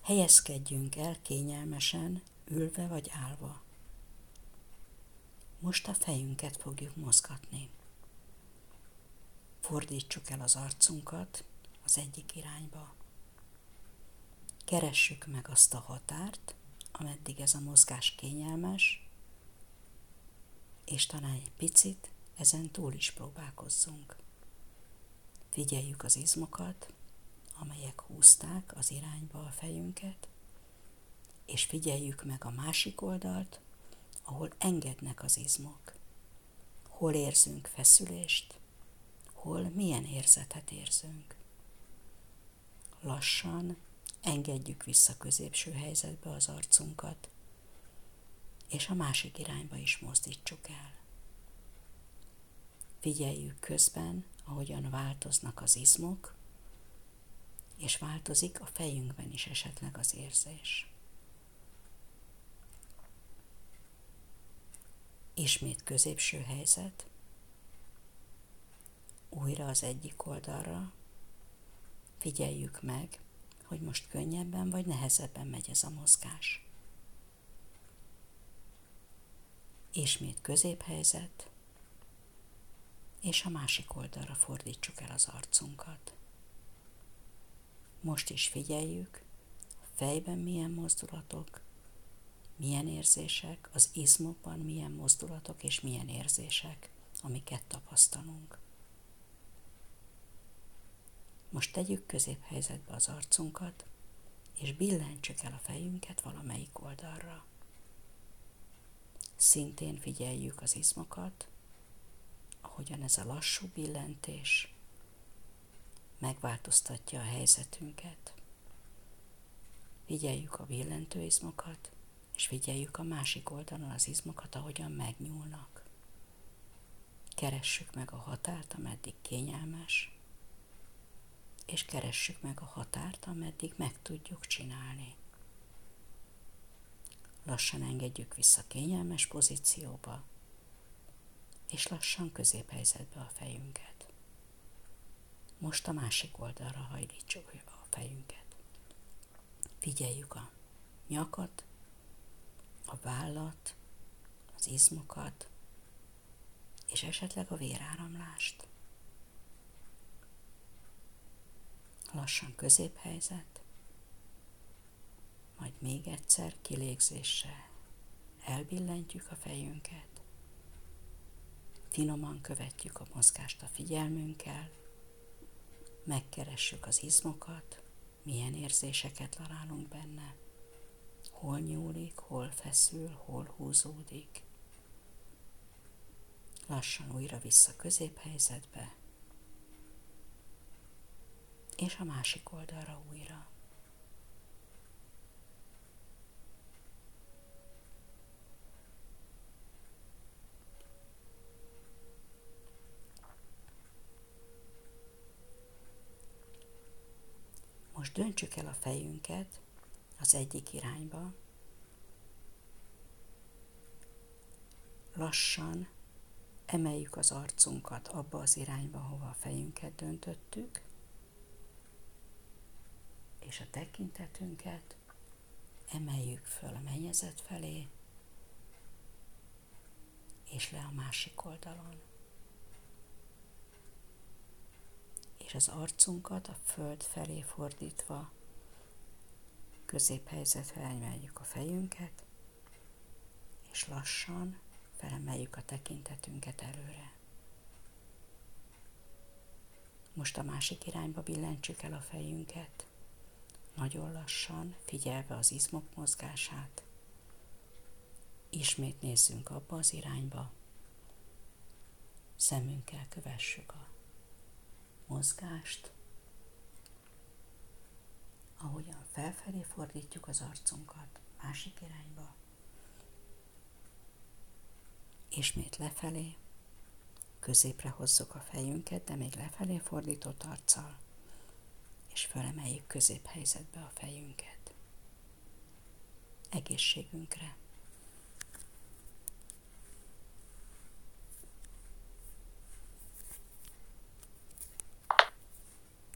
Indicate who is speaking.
Speaker 1: Helyezkedjünk el kényelmesen, ülve vagy állva. Most a fejünket fogjuk mozgatni. Fordítsuk el az arcunkat az egyik irányba. Keressük meg azt a határt, ameddig ez a mozgás kényelmes, és talán egy picit ezen túl is próbálkozzunk. Figyeljük az izmokat, amelyek húzták az irányba a fejünket, és figyeljük meg a másik oldalt, ahol engednek az izmok. Hol érzünk feszülést, hol milyen érzetet érzünk. Lassan engedjük vissza középső helyzetbe az arcunkat, és a másik irányba is mozdítsuk el. Figyeljük közben, ahogyan változnak az izmok, és változik a fejünkben is esetleg az érzés. Ismét középső helyzet, újra az egyik oldalra, figyeljük meg, hogy most könnyebben vagy nehezebben megy ez a mozgás. Ismét középhelyzet, és a másik oldalra fordítsuk el az arcunkat. Most is figyeljük, a fejben milyen mozdulatok, milyen érzések, az izmokban milyen mozdulatok és milyen érzések, amiket tapasztalunk. Most tegyük középhelyzetbe az arcunkat, és billentsük el a fejünket valamelyik oldalra. Szintén figyeljük az izmokat, ahogyan ez a lassú billentés megváltoztatja a helyzetünket. Figyeljük a billentő izmokat, és figyeljük a másik oldalon az izmokat, ahogyan megnyúlnak. Keressük meg a határt, ameddig kényelmes, és keressük meg a határt, ameddig meg tudjuk csinálni. Lassan engedjük vissza kényelmes pozícióba, és lassan középhelyzetbe a fejünket. Most a másik oldalra hajlítsuk a fejünket. Figyeljük a nyakat, a vállat, az izmokat, és esetleg a véráramlást. Lassan középhelyzet, majd még egyszer kilégzéssel elbillentjük a fejünket, finoman követjük a mozgást a figyelmünkkel, megkeressük az izmokat, milyen érzéseket találunk benne, hol nyúlik, hol feszül, hol húzódik. Lassan újra vissza középhelyzetbe, és a másik oldalra újra. Most döntsük el a fejünket az egyik irányba, lassan emeljük az arcunkat abba az irányba, hova a fejünket döntöttük, és a tekintetünket emeljük föl a mennyezet felé, és le a másik oldalon. És az arcunkat a föld felé fordítva középhelyzetre emeljük a fejünket, és lassan felemeljük a tekintetünket előre. Most a másik irányba billentsük el a fejünket, nagyon lassan, figyelve az izmok mozgását. Ismét nézzünk abba az irányba, szemünkkel kövessük a mozgást, ahogyan felfelé fordítjuk az arcunkat másik irányba, ismét lefelé, középre hozzuk a fejünket, de még lefelé fordított arccal, és fölemeljük középhelyzetbe a fejünket. Egészségünkre!